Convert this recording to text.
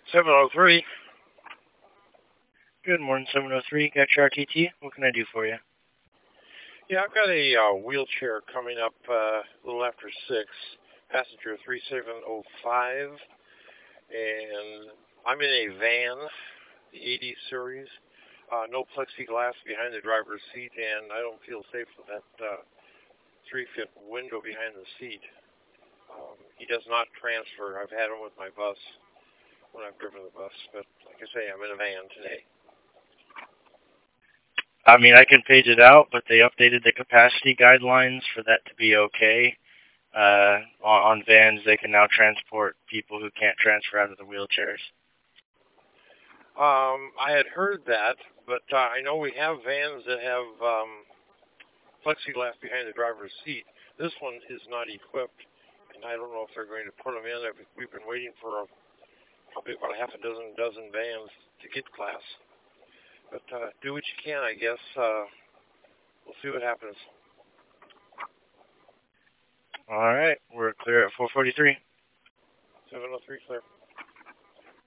703. Good morning, 703. Got your RTT. What can I do for you? Yeah, I've got a wheelchair coming up a little after 6, passenger 3705, and I'm in a van, the 80 series. No plexiglass behind the driver's seat, and I don't feel safe with that 3-foot window behind the seat. He does not transfer. I've had him with my bus when I've driven the bus, but like I say, I'm in a van today. I mean, I can page it out, but they updated the capacity guidelines for that to be okay. On vans, they can now transport people who can't transfer out of the wheelchairs. I had heard that, but I know we have vans that have plexiglass behind the driver's seat. This one is not equipped, and I don't know if they're going to put them in. We've been waiting for probably about a half a dozen vans to get class. But do what you can, I guess. We'll see what happens. All right, we're clear at 443. 703, clear.